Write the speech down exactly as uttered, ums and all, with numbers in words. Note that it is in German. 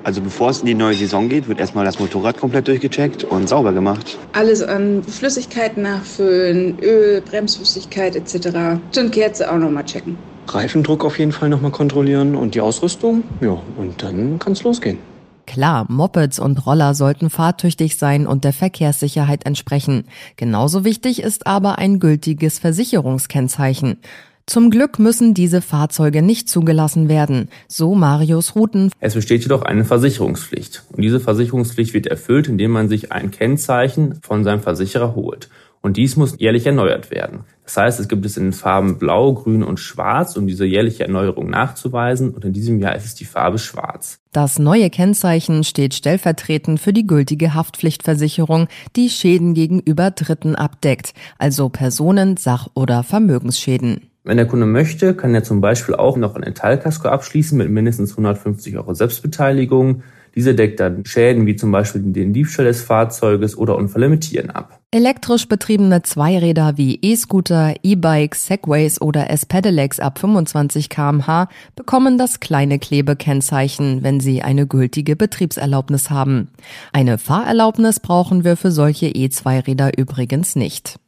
Also bevor es in die neue Saison geht, wird erstmal das Motorrad komplett durchgecheckt und sauber gemacht. Alles an Flüssigkeit nachfüllen, Öl, Bremsflüssigkeit et cetera. Und Kerze auch nochmal checken. Reifendruck auf jeden Fall nochmal kontrollieren und die Ausrüstung. Ja, und dann kann's losgehen. Klar, Mopeds und Roller sollten fahrtüchtig sein und der Verkehrssicherheit entsprechen. Genauso wichtig ist aber ein gültiges Versicherungskennzeichen. Zum Glück müssen diese Fahrzeuge nicht zugelassen werden, so Marius Ruten. Es besteht jedoch eine Versicherungspflicht. Und diese Versicherungspflicht wird erfüllt, indem man sich ein Kennzeichen von seinem Versicherer holt. Und dies muss jährlich erneuert werden. Das heißt, es gibt es in den Farben Blau, Grün und Schwarz, um diese jährliche Erneuerung nachzuweisen. Und in diesem Jahr ist es die Farbe Schwarz. Das neue Kennzeichen steht stellvertretend für die gültige Haftpflichtversicherung, die Schäden gegenüber Dritten abdeckt, also Personen-, Sach- oder Vermögensschäden. Wenn der Kunde möchte, kann er zum Beispiel auch noch ein Teilkasko abschließen mit mindestens hundertfünfzig Euro Selbstbeteiligung. Diese deckt dann Schäden wie zum Beispiel den Diebstahl des Fahrzeuges oder Unfälle mit Tieren ab. Elektrisch betriebene Zweiräder wie E-Scooter, E-Bikes, Segways oder S-Pedelecs ab fünfundzwanzig Kilometer pro Stunde bekommen das kleine Klebekennzeichen, wenn sie eine gültige Betriebserlaubnis haben. Eine Fahrerlaubnis brauchen wir für solche E-Zweiräder übrigens nicht.